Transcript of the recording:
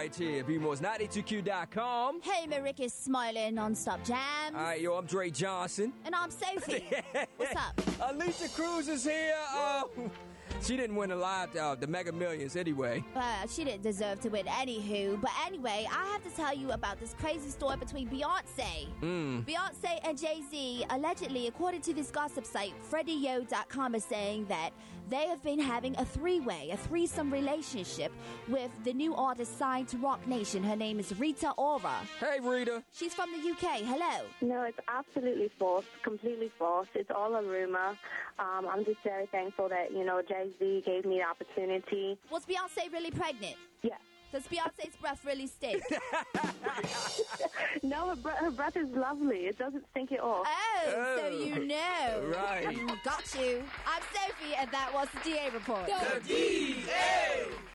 right here. BMore's92Q.com. Hey, Rick is smiling non-stop jams. All right, yo, I'm Dre Johnson. And I'm Sophie. What's up? Alicia Cruz is here. She didn't win the Mega Millions anyway. She didn't deserve to win anywho. But anyway, I have to tell you about this crazy story between Beyonce. Beyonce and Jay-Z, allegedly, according to this gossip site, FreddieYo.com is saying that they have been having a threesome relationship with the new artist signed to Roc Nation. Her name is Rita Ora. Hey, Rita. She's from the UK. Hello. No, it's absolutely false. Completely false. It's all a rumor. I'm just very thankful that, Jay-Z gave me the opportunity. Was Beyonce really pregnant? Yeah. Does Beyonce's breath really stink? No, her breath is lovely. It doesn't stink at all. Oh, so you know. Right. Got you. I'm Sophie, and that was the DA Report. The DA!